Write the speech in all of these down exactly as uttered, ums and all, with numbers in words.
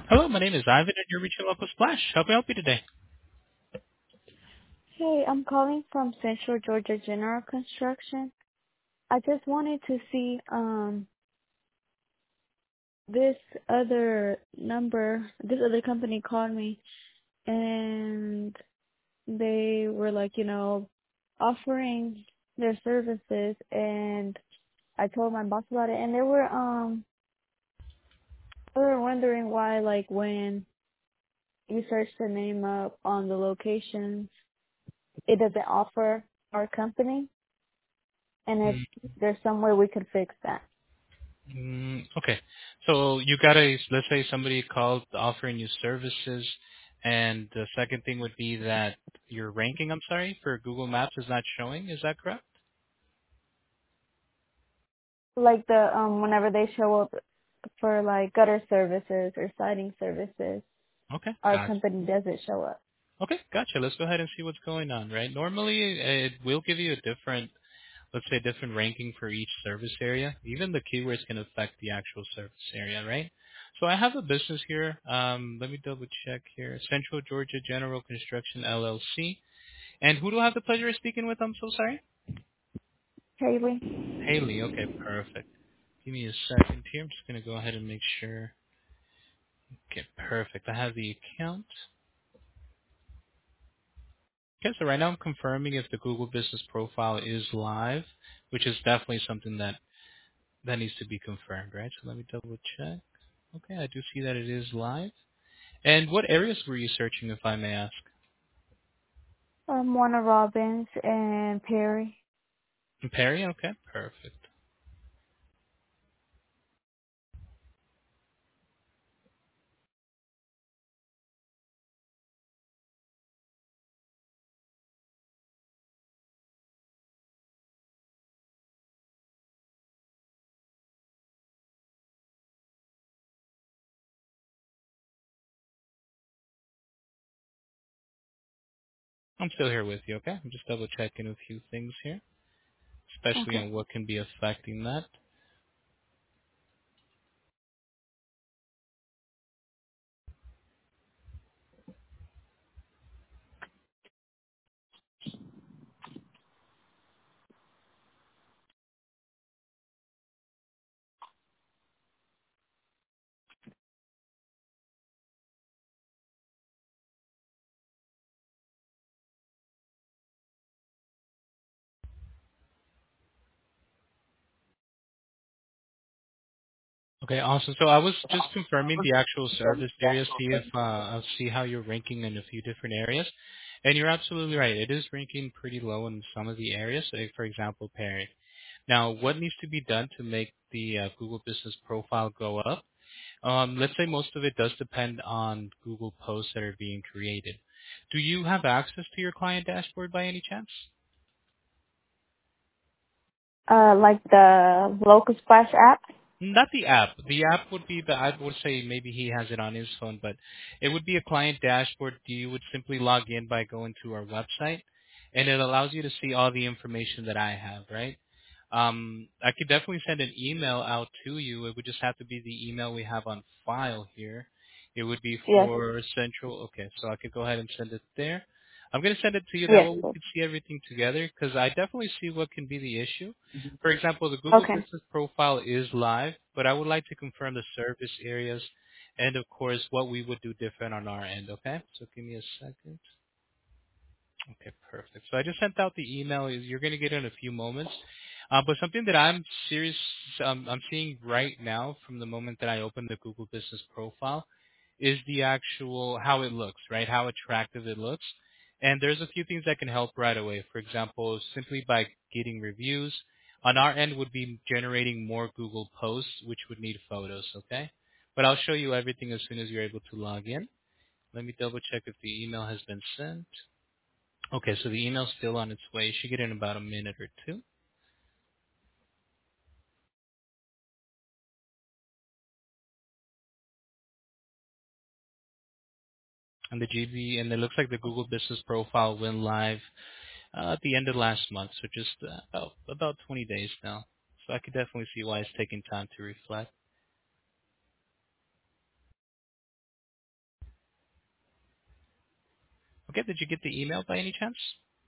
Hello, my name is Ivan, and you're reaching Local Splash. How can I help you today? Hey, I'm calling from Central Georgia General Construction. I just wanted to see um this other number, this other company called me and they were like, you know, offering their services, and I told my boss about it, and they were um they were wondering why, like, when you search the name up on the locations, it doesn't offer our company, and if Mm, there's some way we could fix that. mm, okay. So you got a, let's say somebody called offering you services, and the second thing would be that your ranking, I'm sorry, for Google Maps is not showing. Is that correct? Like the um whenever they show up for like gutter services or siding services, Okay, our gotcha. company doesn't show up. Okay, gotcha. Let's go ahead and see what's going on, right? Normally, it will give you a different, let's say, different ranking for each service area. Even the keywords can affect the actual service area, right? So I have a business here. Um, let me double check here. Central Georgia General Construction L L C. And who do I have the pleasure of speaking with? I'm so sorry. Haley? Haley. Okay, perfect. Give me a second here. I'm just going to go ahead and make sure. Okay, perfect. I have the account. Okay, so right now I'm confirming if the Google Business Profile is live, which is definitely something that, that needs to be confirmed, right? So let me double check. Okay, I do see that it is live. And what areas were you searching, if I may ask? Um Warner Robbins and Perry. In Perry? Okay, perfect. I'm still here with you, okay? I'm just double checking a few things here, especially Okay. on what can be affecting that. Okay, awesome. So I was just confirming the actual service area, see if uh, I'll see how you're ranking in a few different areas. And you're absolutely right. It is ranking pretty low in some of the areas, like for example, Perry. Now, what needs to be done to make the uh, Google Business Profile go up? Um, let's say most of it does depend on Google posts that are being created. Do you have access to your client dashboard by any chance? Uh like the Local Splash app? Not the app. The app would be the, I would say maybe he has it on his phone, but it would be a client dashboard. You would simply log in by going to our website, and it allows you to see all the information that I have, right? Um, I could definitely send an email out to you. It would just have to be the email we have on file here. It would be Yes. for Central. Okay, so I could go ahead and send it there. I'm going to send it to you. That Yes. way we can see everything together because I definitely see what can be the issue. For example, the Google Okay. Business Profile is live, but I would like to confirm the service areas and, of course, what we would do different on our end, okay? So give me a second. Okay, perfect. So I just sent out the email. You're going to get it in a few moments. Uh, but something that I'm serious, um, I'm seeing right now from the moment that I open the Google Business Profile is the actual how it looks, right? How attractive it looks. And there's a few things that can help right away. For example, simply by getting reviews. On our end would be generating more Google posts, which would need photos, okay? But I'll show you everything as soon as you're able to log in. Let me double check if the email has been sent. Okay, so the email's still on its way. You should get it in about a minute or two. And the G B, and it looks like the Google Business Profile went live uh, at the end of last month, so just uh, about about twenty days now. So I could definitely see why it's taking time to reflect. Okay, did you get the email by any chance?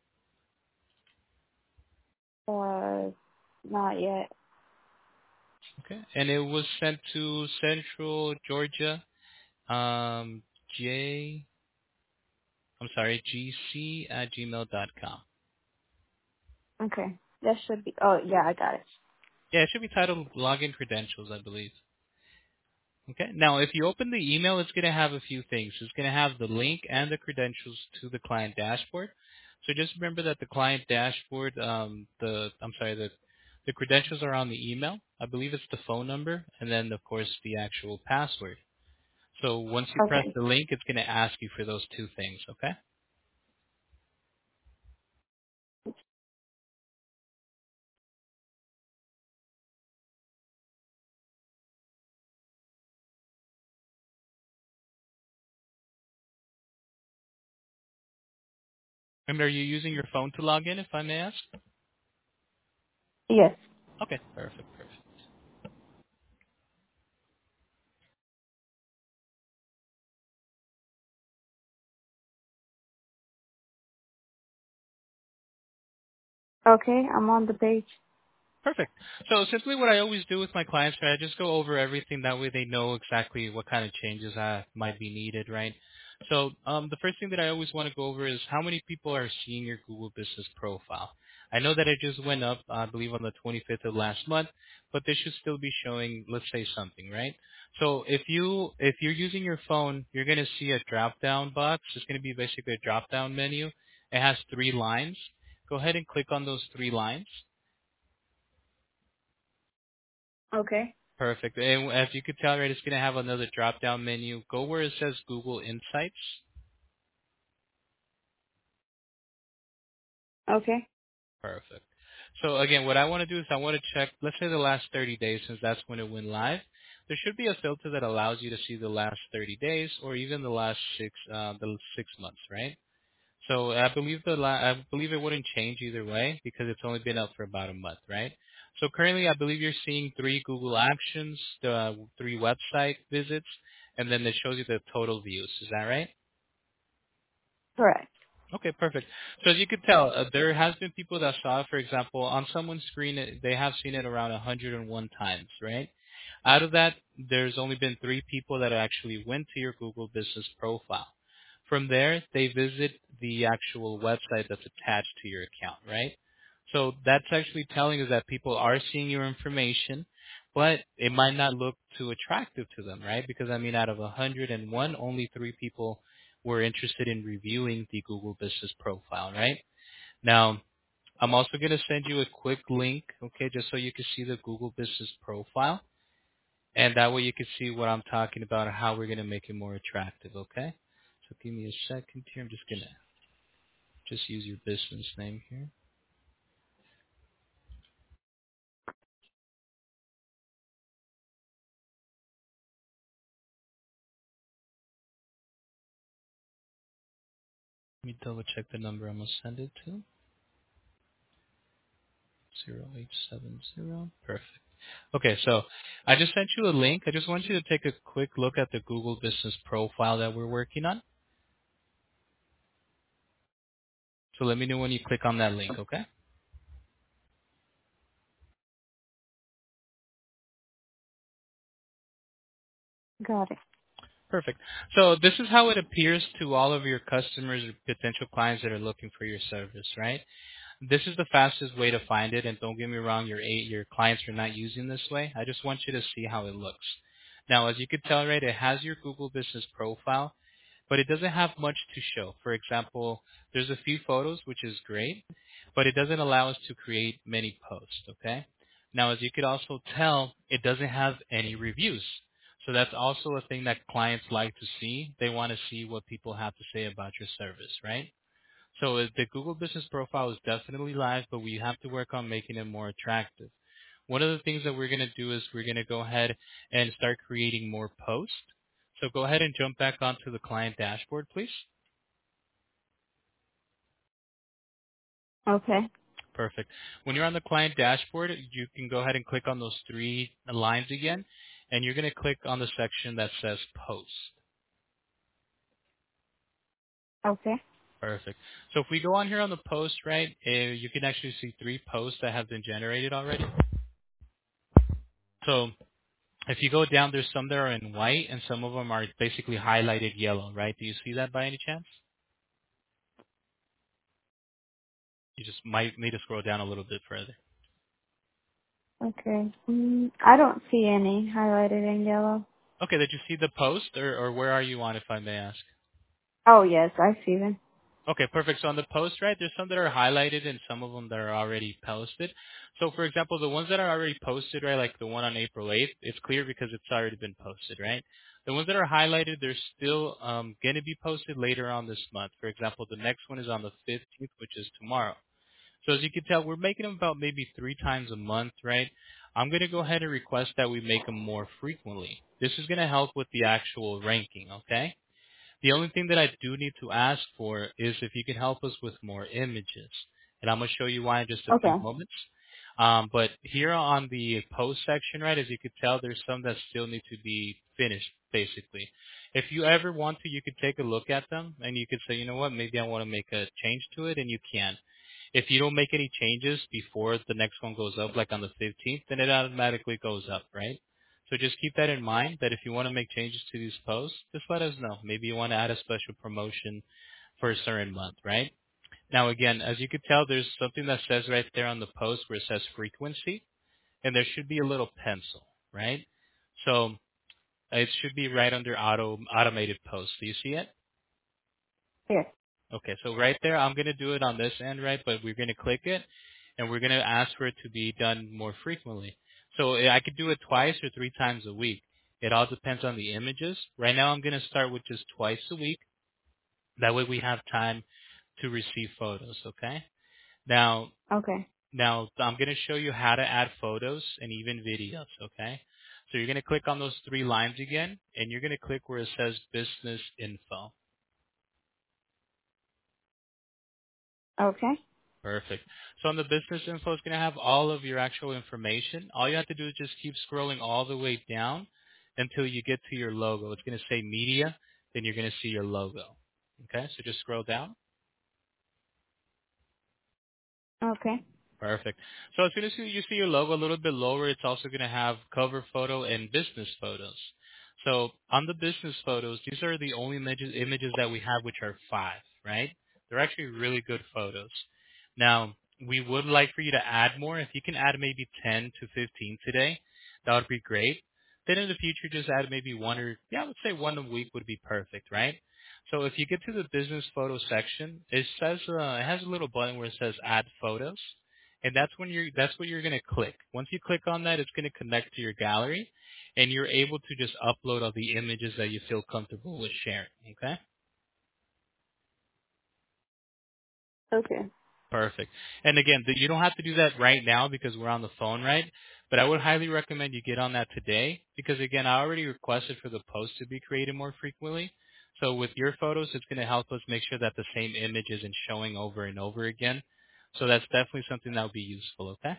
Uh, not yet. Okay, and it was sent to Central Georgia, um, J, I'm sorry, G C at gmail dot com. Okay. That should be, oh, yeah, I got it. Yeah, it should be titled Login Credentials, I believe. Okay. Now, if you open the email, it's going to have a few things. It's going to have the link and the credentials to the client dashboard. So just remember that the client dashboard, um, the I'm sorry, the the credentials are on the email. I believe it's the phone number, and then of course the actual password. So once you press Okay. the link, it's going to ask you for those two things. Okay. And are you using your phone to log in, if I may ask? Yes. Okay. Perfect. Perfect. Okay, I'm on the page. Perfect. So simply what I always do with my clients, right, I just go over everything. That way they know exactly what kind of changes uh, might be needed, right? So um, the first thing that I always want to go over is how many people are seeing your Google Business Profile. I know that it just went up, I believe, on the twenty-fifth of last month, but this should still be showing, let's say, something, right? So if you if you're using your phone, you're going to see a drop-down box. It's going to be basically a drop-down menu. It has three lines. Go ahead and click on those three lines. Okay. Perfect. And as you could tell, right, it's going to have another drop-down menu. Go where it says Google Insights. Okay. Perfect. So again, what I want to do is I want to check, let's say the last thirty days, since that's when it went live. There should be a filter that allows you to see the last thirty days or even the last six, uh, the six months, right? So I believe the la- I believe it wouldn't change either way because it's only been up for about a month, right? So currently, I believe you're seeing three Google Actions, uh, three website visits, and then it shows you the total views. Is that right? Correct. Okay, perfect. So as you could tell, uh, there has been people that saw it, for example, on someone's screen, it- they have seen it around one hundred one times, right? Out of that, there's only been three people that actually went to your Google Business Profile. From there, they visit the actual website that's attached to your account, right? So that's actually telling us that people are seeing your information, but it might not look too attractive to them, right? Because I mean, out of one hundred one, only three people were interested in reviewing the Google Business Profile, right? Now, I'm also going to send you a quick link, okay, just so you can see the Google Business Profile. And that way you can see what I'm talking about and how we're going to make it more attractive, okay? So give me a second here. I'm just going to just use your business name here. Let me double check the number I'm going to send it to. zero eight seven zero. Perfect. Okay, so I just sent you a link. I just want you to take a quick look at the Google Business Profile that we're working on. So let me know when you click on that link, okay? Got it. Perfect. So this is how it appears to all of your customers or potential clients that are looking for your service, right? This is the fastest way to find it, and don't get me wrong, your eight, your clients are not using this way. I just want you to see how it looks. Now, as you can tell, right, it has your Google Business Profile, but it doesn't have much to show. For example, there's a few photos, which is great, but it doesn't allow us to create many posts, okay? Now, as you could also tell, it doesn't have any reviews. So that's also a thing that clients like to see. They want to see what people have to say about your service, right? So uh, the Google Business Profile is definitely live, but we have to work on making it more attractive. One of the things that we're going to do is we're going to go ahead and start creating more posts. So go ahead and jump back onto the client dashboard, please. Okay. Perfect. When you're on the client dashboard, you can go ahead and click on those three lines again, and you're going to click on the section that says Post. Okay. Perfect. So if we go on here on the post, right, uh, you can actually see three posts that have been generated already. So if you go down, there's some that are in white and some of them are basically highlighted yellow, right? Do you see that by any chance? You just might need to scroll down a little bit further. Okay. Mm, I don't see any highlighted in yellow. Okay, did you see the post, or, or where are you on, if I may ask? Oh yes, I see them. Okay, perfect. So on the post, right, there's some that are highlighted and some of them that are already posted. So for example, the ones that are already posted, right, like the one on April eighth, it's clear because it's already been posted, right? The ones that are highlighted, they're still um, going to be posted later on this month. For example, the next one is on the fifteenth, which is tomorrow. So as you can tell, we're making them about maybe three times a month, right? I'm going to go ahead and request that we make them more frequently. This is going to help with the actual ranking, okay? The only thing that I do need to ask for is if you can help us with more images. And I'm going to show you why in just a few Okay. moments. Um, but here on the post section, right, as you can tell, there's some that still need to be finished, basically. If you ever want to, you could take a look at them and you could say, you know what, maybe I want to make a change to it, and you can. If you don't make any changes before the next one goes up, like on the fifteenth, then it automatically goes up, right? So just keep that in mind that if you want to make changes to these posts, just let us know. Maybe you want to add a special promotion for a certain month, right? Now again, as you can tell, there's something that says right there on the post where it says frequency, and there should be a little pencil, right? So it should be right under auto automated posts. Do you see it? Yes. Okay, so right there, I'm going to do it on this end, right? But we're going to click it, and we're going to ask for it to be done more frequently. So eh, I could do it twice or three times a week. It all depends on the images. Right now, I'm going to start with just twice a week. That way, we have time to receive photos. Okay. Now, Okay. now I'm going to show you how to add photos and even videos. Okay. So you're going to click on those three lines again, and you're going to click where it says Business Info. Okay. Perfect. So on the business info, it's going to have all of your actual information. All you have to do is just keep scrolling all the way down until you get to your logo. It's going to say media, then you're going to see your logo. Okay, so just scroll down. Okay. Perfect. So as soon as you you see your logo a little bit lower, it's also going to have cover photo and business photos. So on the business photos, these are the only images, images that we have, which are five, right? They're actually really good photos. Now, we would like for you to add more. If you can add maybe ten to fifteen today, that would be great. Then in the future, just add maybe one or, yeah, I would say one a week would be perfect, right? So if you get to the business photo section, it says, uh, it has a little button where it says add photos. And that's when you're that's what you're going to click. Once you click on that, it's going to connect to your gallery, and you're able to just upload all the images that you feel comfortable with sharing. Okay, Okay. perfect. And again, th- you don't have to do that right now because we're on the phone, right? But I would highly recommend you get on that today because again, I already requested for the post to be created more frequently. So with your photos, it's going to help us make sure that the same image isn't showing over and over again. So that's definitely something that would be useful. Okay.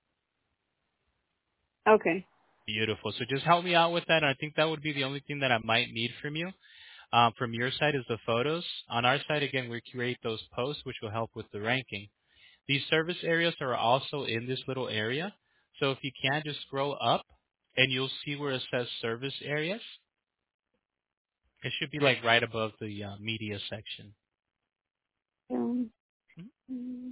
Okay. Beautiful. So just help me out with that. And I think that would be the only thing that I might need from you. Um, from your side is the photos. On our side, again, we create those posts, which will help with the ranking. These service areas are also in this little area. So if you can, just scroll up, and you'll see where it says service areas. It should be like right above the uh, media section. Um, Mhm. mm,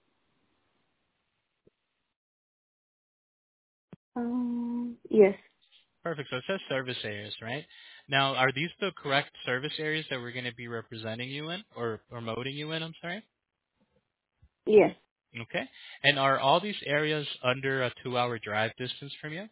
um, yes. Perfect. So it says service areas, right? Now, are these the correct service areas that we're going to be representing you in or promoting you in? I'm sorry. Yes. Okay. And are all these areas under a two-hour drive distance from you?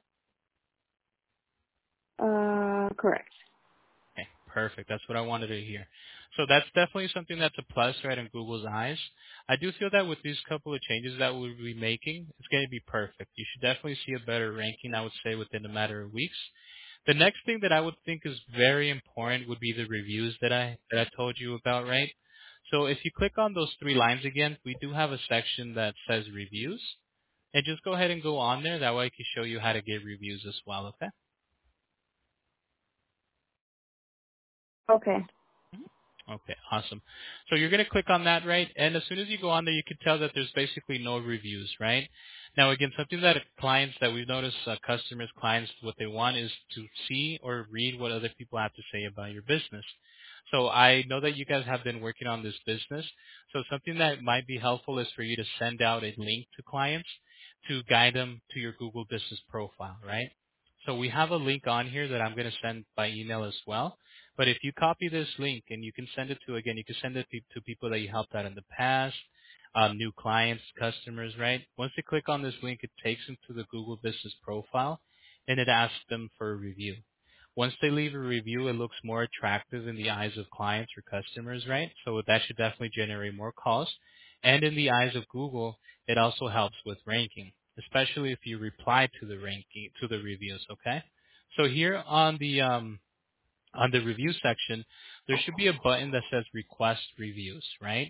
Uh, correct. Okay, perfect. That's what I wanted to hear. So that's definitely something that's a plus, right, in Google's eyes. I do feel that with these couple of changes that we'll be making, it's going to be perfect. You should definitely see a better ranking, I would say, within a matter of weeks. The next thing that I would think is very important would be the reviews that I that I told you about, right? So if you click on those three lines again, we do have a section that says reviews. And just go ahead and go on there. That way I can show you how to give reviews as well, okay? Okay. Okay, awesome. So you're going to click on that, right? And as soon as you go on there, you can tell that there's basically no reviews, right? Now, again, something that clients that we've noticed, uh, customers, clients, what they want is to see or read what other people have to say about your business. So I know that you guys have been working on this business. So something that might be helpful is for you to send out a link to clients to guide them to your Google Business profile, right? So we have a link on here that I'm going to send by email as well. But if you copy this link and you can send it to, again, you can send it pe- to people that you helped out in the past, um, new clients, customers, right? Once they click on this link, it takes them to the Google Business profile and it asks them for a review. Once they leave a review, it looks more attractive in the eyes of clients or customers, right? So that should definitely generate more calls. And in the eyes of Google, it also helps with ranking, especially if you reply to the ranking, to the reviews, okay? So here on the, um, on the review section, there should be a button that says request reviews, right?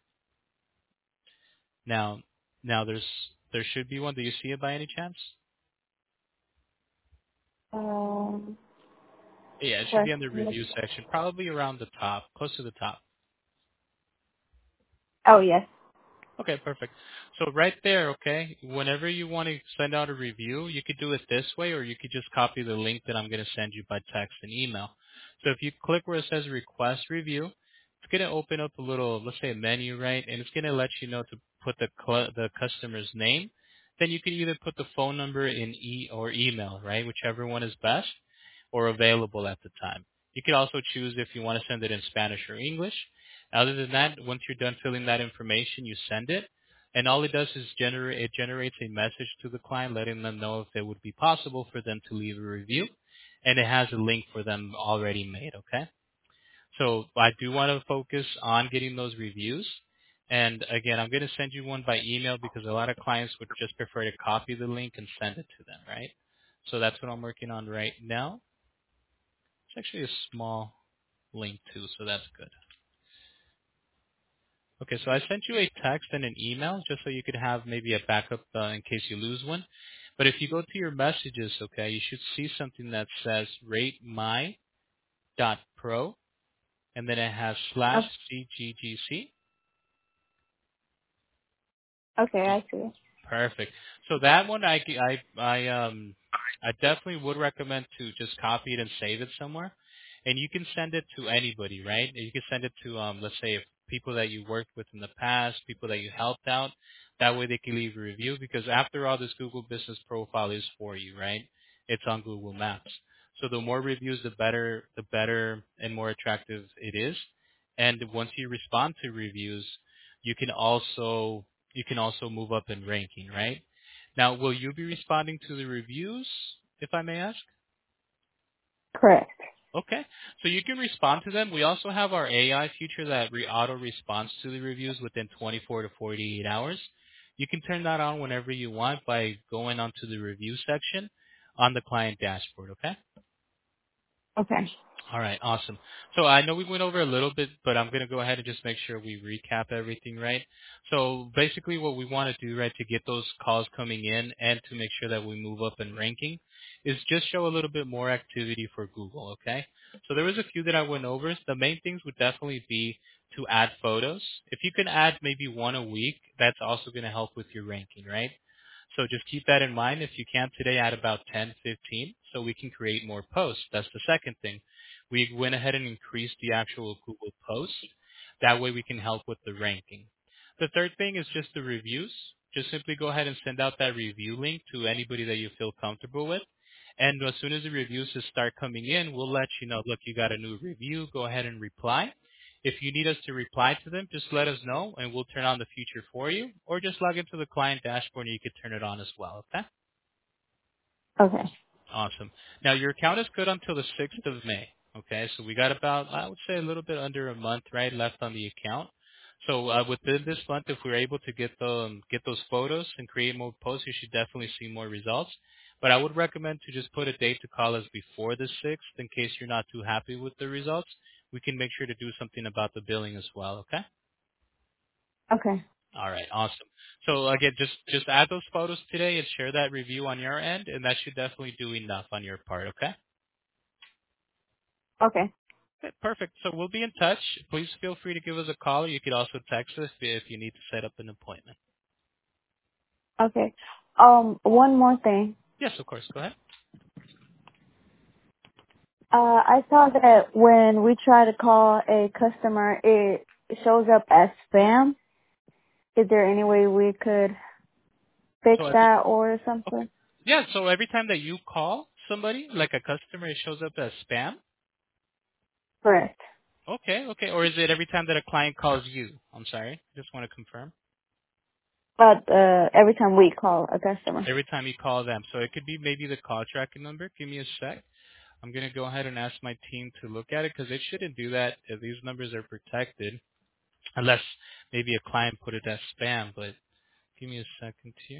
Now, now there's, there should be one. Do you see it by any chance? Um, Yeah, it should sorry. be on the review section, probably around the top, close to the top. Oh, yes. Okay, perfect. So right there, okay, whenever you want to send out a review, you could do it this way, or you could just copy the link that I'm going to send you by text and email. So if you click where it says request review, it's going to open up a little, let's say a menu, right? And it's going to let you know to put the cl- the customer's name. Then you can either put the phone number in e or email, right? Whichever one is best or available at the time. You could also choose if you want to send it in Spanish or English. Other than that, once you're done filling that information, you send it, and all it does is generate it generates a message to the client letting them know if it would be possible for them to leave a review, and it has a link for them already made. Okay, so I do want to focus on getting those reviews. And again, I'm going to send you one by email because a lot of clients would just prefer to copy the link and send it to them, right? So that's what I'm working on right now. It's actually a small link too, so that's good. Okay, so I sent you a text and an email just so you could have maybe a backup uh, in case you lose one. But if you go to your messages, okay, you should see something that says rate my dot pro and then it has slash Oh, cggc. okay, I see. Perfect. So that one, I, I, I, um, I definitely would recommend to just copy it and save it somewhere. And you can send it to anybody, right? You can send it to, um, let's say, if people that you worked with in the past, people that you helped out. That way they can leave a review because after all, this Google Business Profile is for you, right? It's on Google Maps. So the more reviews, the better, the better and more attractive it is. And once you respond to reviews, you can also you can also move up in ranking, right? Now, will you be responding to the reviews, if I may ask? Correct. Okay, so you can respond to them. We also have our A I feature that re- auto responds to the reviews within twenty-four to forty-eight hours. You can turn that on whenever you want by going onto the review section on the client dashboard, okay? Okay. All right, awesome. So I know we went over a little bit, but I'm going to go ahead and just make sure we recap everything, right? So basically what we want to do, right, to get those calls coming in and to make sure that we move up in ranking is just show a little bit more activity for Google, okay? So there was a few that I went over. The main things would definitely be to add photos. If you can add maybe one a week, that's also going to help with your ranking, right? So just keep that in mind. If you can today, add about ten, fifteen, so we can create more posts. That's the second thing. We went ahead and increased the actual Google posts. That way we can help with the ranking. The third thing is just the reviews. Just simply go ahead and send out that review link to anybody that you feel comfortable with. And as soon as the reviews just start coming in, we'll let you know, look, you got a new review. Go ahead and reply. If you need us to reply to them, just let us know and we'll turn on the feature for you. Or just log into the client dashboard and you can turn it on as well, okay? Okay. Awesome. Now your account is good until the sixth of May. Okay, so we got about, I would say, a little bit under a month, right, left on the account. So uh, within this month, if we're able to get the um, get those photos and create more posts, you should definitely see more results. But I would recommend to just put a date to call us before the sixth, in case you're not too happy with the results. We can make sure to do something about the billing as well. Okay. Okay. All right, awesome. So again, just just add those photos today and share that review on your end, and that should definitely do enough on your part. Okay. Okay. Okay, perfect. So we'll be in touch. Please feel free to give us a call, or you could also text us if you need to set up an appointment. Okay. Um, one more thing. Yes, of course. Go ahead. Uh, I saw that when we try to call a customer, it shows up as spam. Is there any way we could fix So every that or okay. something? Yeah, so every time that you call somebody, like a customer, it shows up as spam. Correct. Okay, okay. Or is it every time that a client calls you? I'm sorry. Just want to confirm. But uh, every time we call a customer. Every time you call them. So it could be maybe the call tracking number. Give me a sec. I'm going to go ahead and ask my team to look at it because it shouldn't do that if these numbers are protected, unless maybe a client put it as spam. But give me a second here.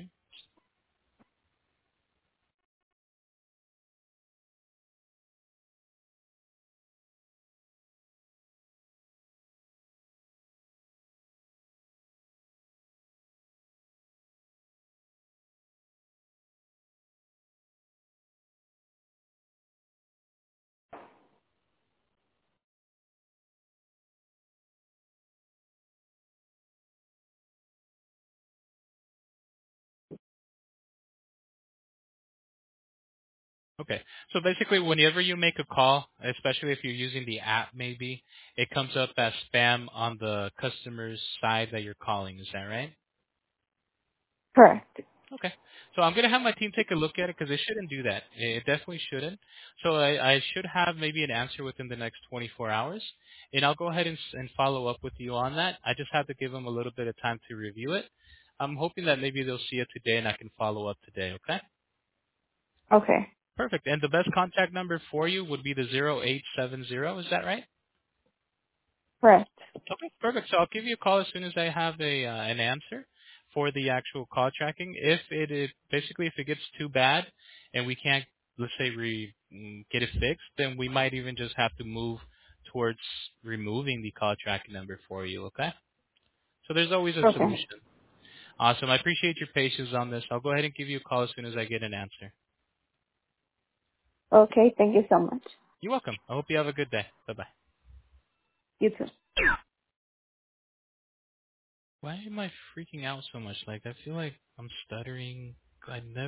Okay. So basically, whenever you make a call, especially if you're using the app, maybe it comes up as spam on the customer's side that you're calling. Is that right? Correct. Okay. So I'm gonna have my team take a look at it because it shouldn't do that. It definitely shouldn't. So I, I should have maybe an answer within the next twenty-four hours, and I'll go ahead and, s- and follow up with you on that. I just have to give them a little bit of time to review it. I'm hoping that maybe they'll see it today, and I can follow up today. Okay. Okay. Perfect. And the best contact number for you would be the zero eight seven zero. Is that right? Correct. Okay, perfect. So I'll give you a call as soon as I have a uh, an answer for the actual call tracking. If it is basically if it gets too bad and we can't, let's say, re, mm, get it fixed, then we might even just have to move towards removing the call tracking number for you. Okay. So there's always a Okay. solution. Awesome. I appreciate your patience on this. I'll go ahead and give you a call as soon as I get an answer. Okay. Thank you so much. You're welcome. I hope you have a good day. Bye bye. You too. Why am I freaking out so much? Like I feel like I'm stuttering. I never.